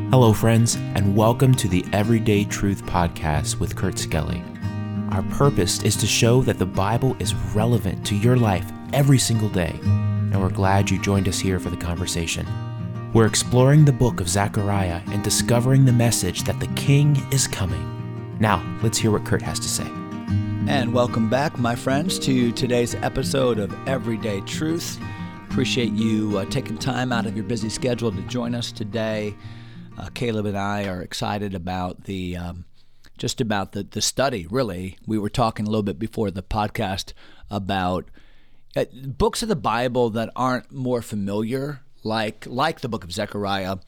Hello, friends, and welcome to the Everyday Truth Podcast with Kurt Skelly. Our purpose is to show that the Bible is relevant to your life every single day, and we're glad you joined us here for the conversation. We're exploring the book of Zechariah and discovering the message that the King is coming. Now, let's hear what Kurt has to say. And welcome back, my friends, to today's episode of Everyday Truth. Appreciate you taking time out of your busy schedule to join us today. Caleb and I are excited about the study, really. We were talking a little bit before the podcast about books of the Bible that aren't more familiar, like the book of Zechariah.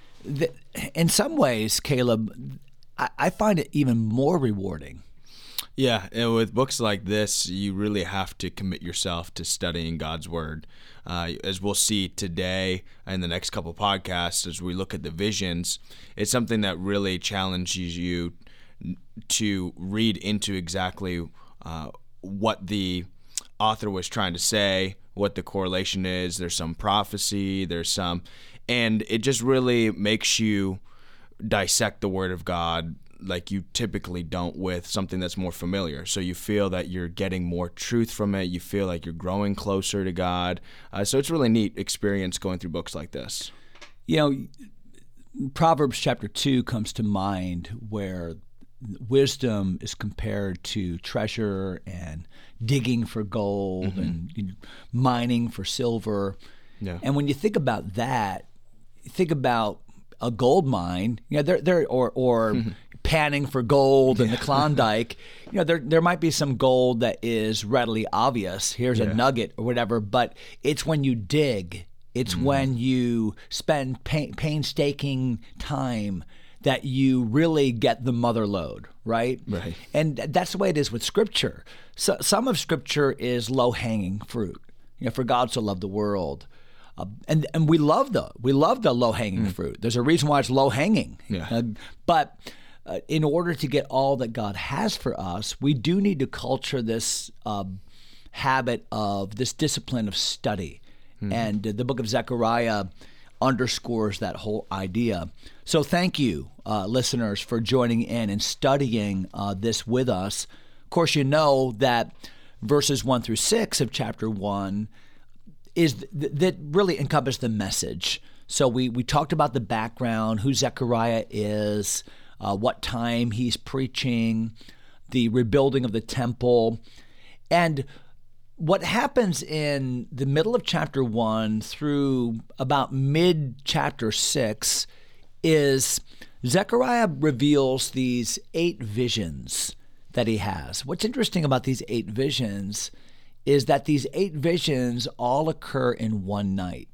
In some ways, Caleb, I find it even more rewarding. Yeah, and with books like this, you really have to commit yourself to studying God's Word. As we'll see today in the next couple podcasts, as we look at the visions, it's something that really challenges you to read into exactly what the author was trying to say, what the correlation is. There's some prophecy, and it just really makes you dissect the Word of God like you typically don't with something that's more familiar. So you feel that you're getting more truth from it. You feel like you're growing closer to God. So it's a really neat experience going through books like this. You know, Proverbs chapter 2 comes to mind, where wisdom is compared to treasure and digging for gold and mining for silver. Yeah. And when you think about that, think about a gold mine, or panning for gold in the Klondike. There might be some gold that is readily obvious. Here's a nugget or whatever, but it's when you dig, it's when you spend painstaking time that you really get the mother lode, right? Right. And that's the way it is with Scripture. So some of Scripture is low-hanging fruit. For God so loved the world. And we love the low-hanging fruit. There's a reason why it's low-hanging. Yeah. But in order to get all that God has for us, we do need to culture this habit of this discipline of study. And the book of Zechariah underscores that whole idea. So thank you, listeners, for joining in and studying this with us. Of course, you know that verses 1 through 6 of chapter 1 is that really encompass the message. So we talked about the background, who Zechariah is, what time he's preaching, the rebuilding of the temple. And what happens in the middle of chapter 1 through about mid-chapter 6 is Zechariah reveals these 8 visions that he has. What's interesting about these 8 visions is that these 8 visions all occur in one night.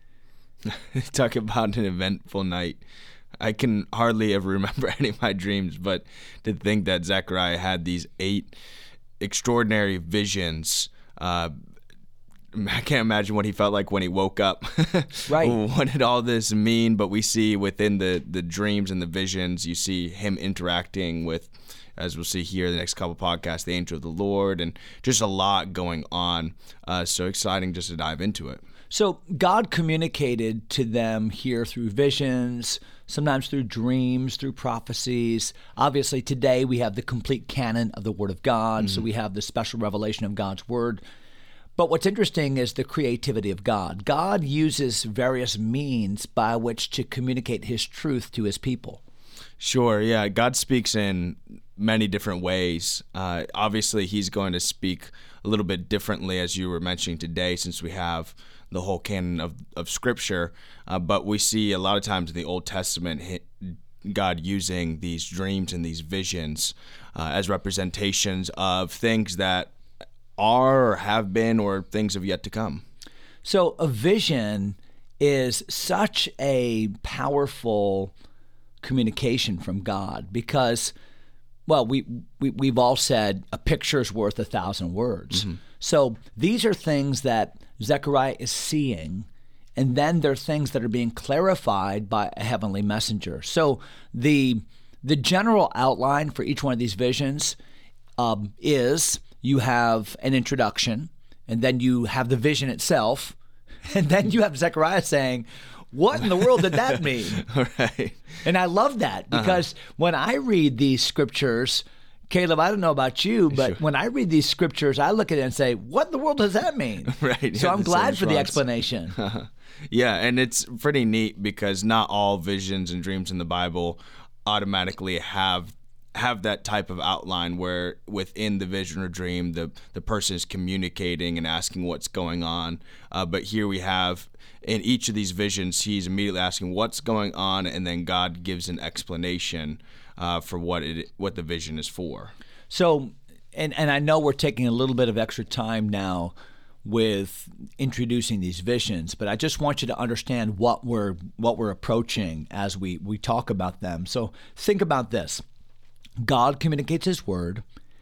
Talk about an eventful night. I can hardly ever remember any of my dreams, but to think that Zechariah had these 8 extraordinary visions, I can't imagine what he felt like when he woke up. Right. What did all this mean? But we see within the dreams and the visions, you see him interacting with, as we'll see here in the next couple podcasts, the angel of the Lord, and just a lot going on. So exciting just to dive into it. So God communicated to them here through visions, sometimes through dreams, through prophecies. Obviously, today we have the complete canon of the Word of God, so we have the special revelation of God's Word. But what's interesting is the creativity of God. God uses various means by which to communicate His truth to His people. Sure, yeah. God speaks in many different ways. Obviously, He's going to speak a little bit differently, as you were mentioning today, since we have the whole canon of Scripture. But we see a lot of times in the Old Testament, God using these dreams and these visions as representations of things that are or have been or things have yet to come. So a vision is such a powerful communication from God because, well, we've all said a picture's worth 1,000 words. So these are things that Zechariah is seeing, and then there are things that are being clarified by a heavenly messenger. So the general outline for each one of these visions is you have an introduction, and then you have the vision itself, and then you have Zechariah saying, what in the world did that mean? Right. And I love that because when I read these scriptures, Caleb, I don't know about you, but when I read these scriptures, I look at it and say, what in the world does that mean? Right. So Yeah, I'm glad for the explanation. Yeah, and it's pretty neat because not all visions and dreams in the Bible automatically have that type of outline where within the vision or dream the person is communicating and asking what's going on. But here we have in each of these visions, he's immediately asking what's going on, and then God gives an explanation for what the vision is for. So, and I know we're taking a little bit of extra time now with introducing these visions, but I just want you to understand what we're approaching as we talk about them. So think about this. God communicates his word,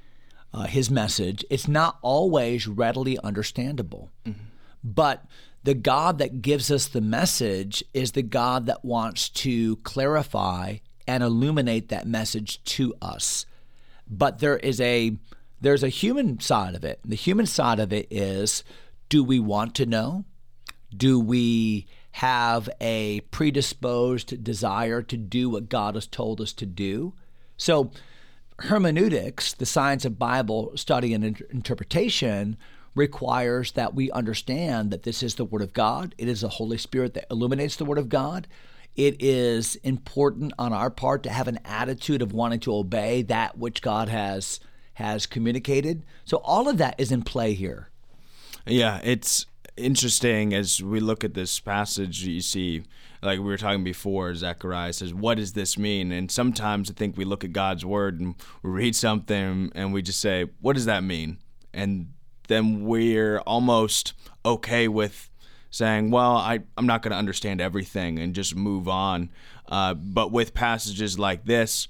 his message. It's not always readily understandable. But the God that gives us the message is the God that wants to clarify and illuminate that message to us. But there's a human side of it. The human side of it is, do we want to know? Do we have a predisposed desire to do what God has told us to do? So hermeneutics, the science of Bible study and interpretation, requires that we understand that this is the Word of God. It is the Holy Spirit that illuminates the Word of God. It is important on our part to have an attitude of wanting to obey that which God has communicated. So all of that is in play here. Yeah, it's interesting as we look at this passage. You see, like we were talking before, Zechariah says, what does this mean? And sometimes I think we look at God's word and we read something and we just say, what does that mean? And then we're almost okay with saying, well, I'm not going to understand everything and just move on. But with passages like this,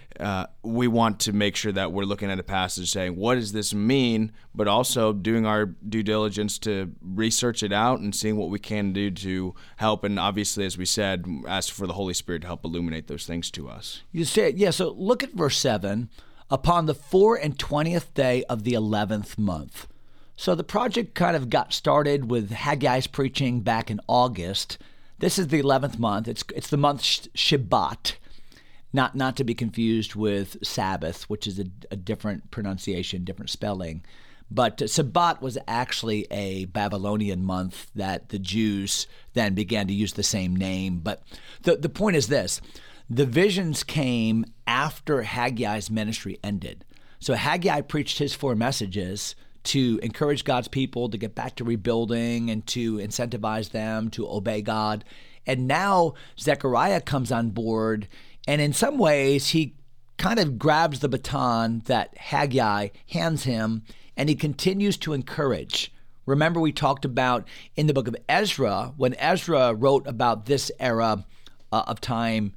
we want to make sure that we're looking at a passage saying, what does this mean? But also doing our due diligence to research it out and seeing what we can do to help. And obviously, as we said, ask for the Holy Spirit to help illuminate those things to us. You say, yeah, so look at verse 7. Upon the 24th day of the 11th month. So the project kind of got started with Haggai's preaching back in August. This is the 11th month. It's the month Shabbat. Not to be confused with Sabbath, which is a different pronunciation, different spelling. But Sabbat was actually a Babylonian month that the Jews then began to use the same name. But the point is this. The visions came after Haggai's ministry ended. So Haggai preached his 4 messages to encourage God's people to get back to rebuilding and to incentivize them to obey God. And now Zechariah comes on board, and in some ways he kind of grabs the baton that Haggai hands him, and he continues to encourage. Remember, we talked about in the book of Ezra, when Ezra wrote about this era of time,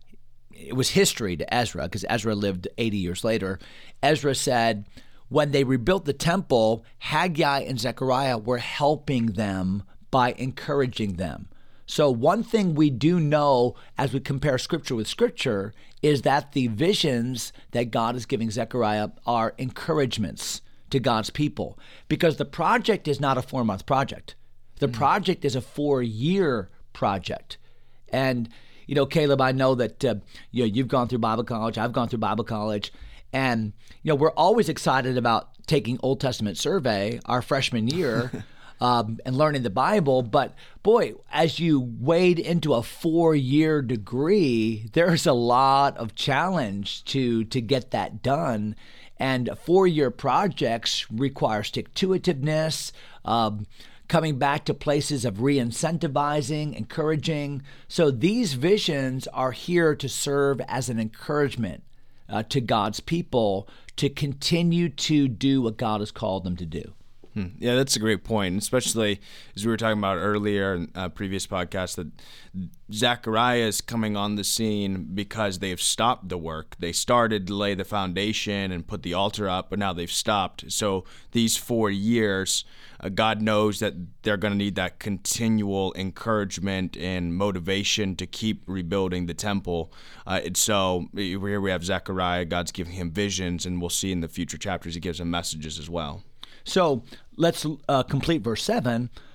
it was history to Ezra because Ezra lived 80 years later. Ezra said, when they rebuilt the temple, Haggai and Zechariah were helping them by encouraging them. So one thing we do know as we compare Scripture with Scripture is that the visions that God is giving Zechariah are encouragements to God's people, because the project is not a 4-month project. The project is a 4-year project. And, you know, Caleb, I know that you've gone through Bible college, I've gone through Bible college, and we're always excited about taking Old Testament survey our freshman year and learning the Bible. But boy, as you wade into a 4-year degree, there's a lot of challenge to get that done. And 4-year projects require stick-to-itiveness, coming back to places of re-incentivizing, encouraging. So these visions are here to serve as an encouragement to God's people to continue to do what God has called them to do. Yeah, that's a great point, especially as we were talking about earlier in a previous podcast, that Zechariah is coming on the scene because they have stopped the work. They started to lay the foundation and put the altar up, but now they've stopped. So these 4 years, God knows that they're going to need that continual encouragement and motivation to keep rebuilding the temple. And so here we have Zechariah. God's giving him visions, and we'll see in the future chapters he gives him messages as well. So let's complete verse 7.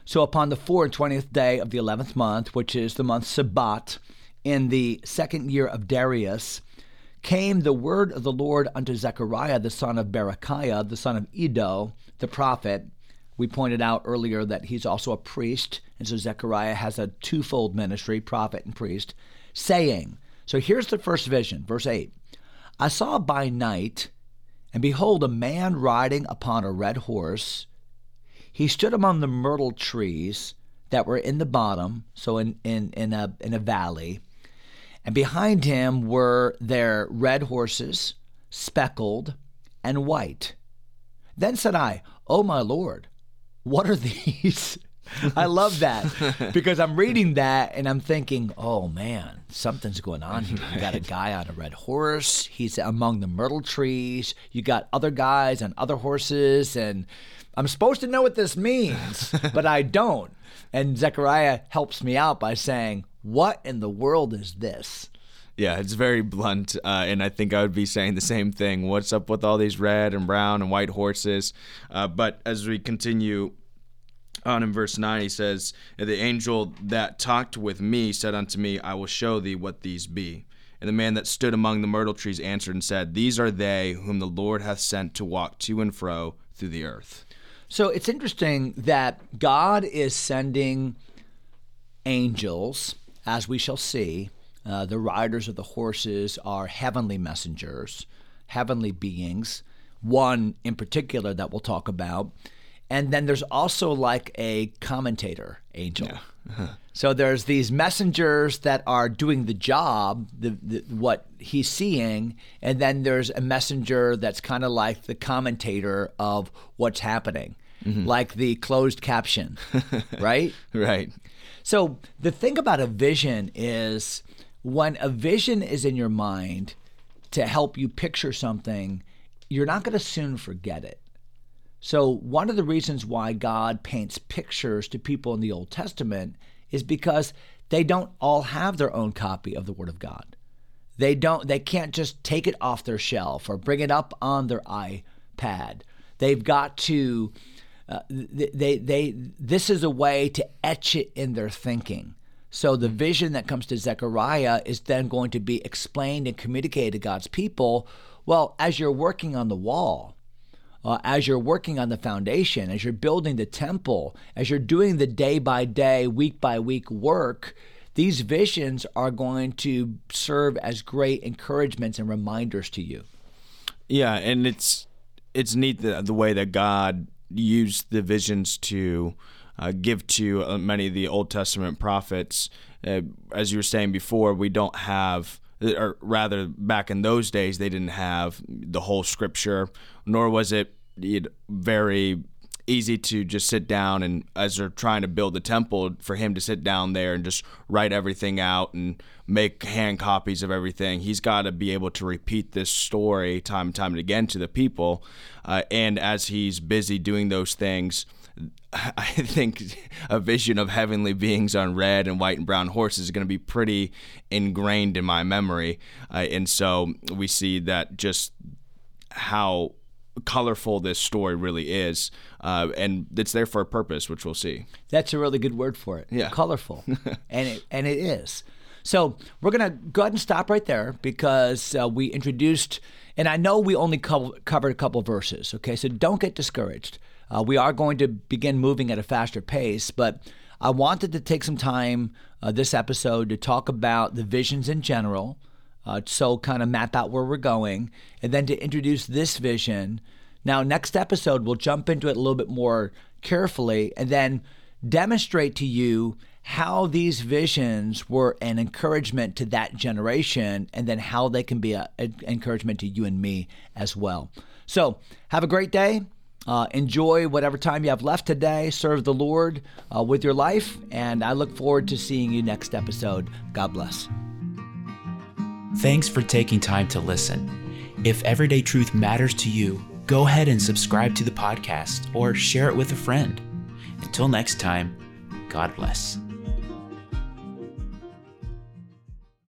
So upon the 24th day of the 11th month, which is the month Sabat, in the 2nd year of Darius, came the word of the Lord unto Zechariah, the son of Berechiah, the son of Iddo, the prophet. We pointed out earlier that he's also a priest, and so Zechariah has a twofold ministry, prophet and priest, saying, so here's the first vision, verse 8. I saw by night, and behold, a man riding upon a red horse. He stood among the myrtle trees that were in the bottom, so in a valley. And behind him were their red horses, speckled and white. Then said I, O my Lord, what are these? I love that because I'm reading that and I'm thinking, oh man, something's going on here. You got a guy on a red horse. He's among the myrtle trees. You got other guys on other horses. And I'm supposed to know what this means, but I don't. And Zechariah helps me out by saying, what in the world is this? Yeah, it's very blunt, and I think I would be saying the same thing. What's up with all these red and brown and white horses? But as we continue on in verse 9, he says, the angel that talked with me said unto me, I will show thee what these be. And the man that stood among the myrtle trees answered and said, These are they whom the Lord hath sent to walk to and fro through the earth. So it's interesting that God is sending angels, as we shall see. The riders of the horses are heavenly messengers, heavenly beings, one in particular that we'll talk about. And then there's also like a commentator angel. Yeah. Uh-huh. So there's these messengers that are doing the job, what he's seeing, and then there's a messenger that's kind of like the commentator of what's happening, like the closed caption, right? Right. So the thing about a vision is when a vision is in your mind to help you picture something, you're not going to soon forget it. So one of the reasons why God paints pictures to people in the Old Testament is because they don't all have their own copy of the Word of God. They can't just take it off their shelf or bring it up on their iPad. They've got to this is a way to etch it in their thinking. So the vision that comes to Zechariah is then going to be explained and communicated to God's people. Well, as you're working on the wall, as you're working on the foundation, as you're building the temple, as you're doing the day-by-day, week-by-week work, these visions are going to serve as great encouragements and reminders to you. Yeah, and it's neat the way that God used the visions to give to many of the Old Testament prophets. As you were saying before, we don't have, or rather back in those days, they didn't have the whole scripture, nor was it very easy to just sit down and, as they're trying to build the temple, for him to sit down there and just write everything out and make hand copies of everything. He's got to be able to repeat this story time and time again to the people. And as he's busy doing those things, I think a vision of heavenly beings on red and white and brown horses is going to be pretty ingrained in my memory. And so we see that just how colorful this story really is, and it's there for a purpose, which we'll see. That's a really good word for it. Yeah, colorful, and it is. So we're gonna go ahead and stop right there because we introduced, and I know we only covered a couple verses. Okay, so don't get discouraged. We are going to begin moving at a faster pace, but I wanted to take some time this episode to talk about the visions in general. So kind of map out where we're going, and then to introduce this vision. Now, next episode, we'll jump into it a little bit more carefully and then demonstrate to you how these visions were an encouragement to that generation and then how they can be an encouragement to you and me as well. So have a great day. Enjoy whatever time you have left today. Serve the Lord with your life, and I look forward to seeing you next episode. God bless. Thanks for taking time to listen. If Everyday Truth matters to you, go ahead and subscribe to the podcast or share it with a friend. Until next time, God bless.